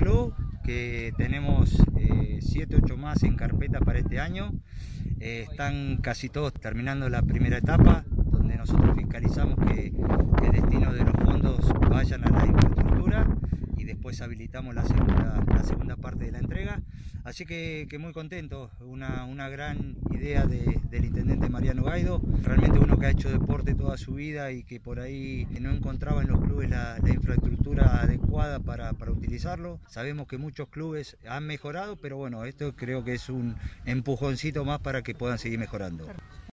club, que tenemos 7, 8 más en carpeta para este año. Están casi todos terminando la primera etapa, donde nosotros fiscalizamos que el destino de los fondos vayan a la infraestructura y después habilitamos la segunda parte de la entrega. Así que muy contento, una gran idea del intendente Mariano Gaido, realmente uno que ha hecho deporte toda su vida y que por ahí no encontraba en los clubes la infraestructura adecuada para utilizarlo. Sabemos que muchos clubes han mejorado, pero bueno, esto creo que es un empujoncito más para que puedan seguir mejorando.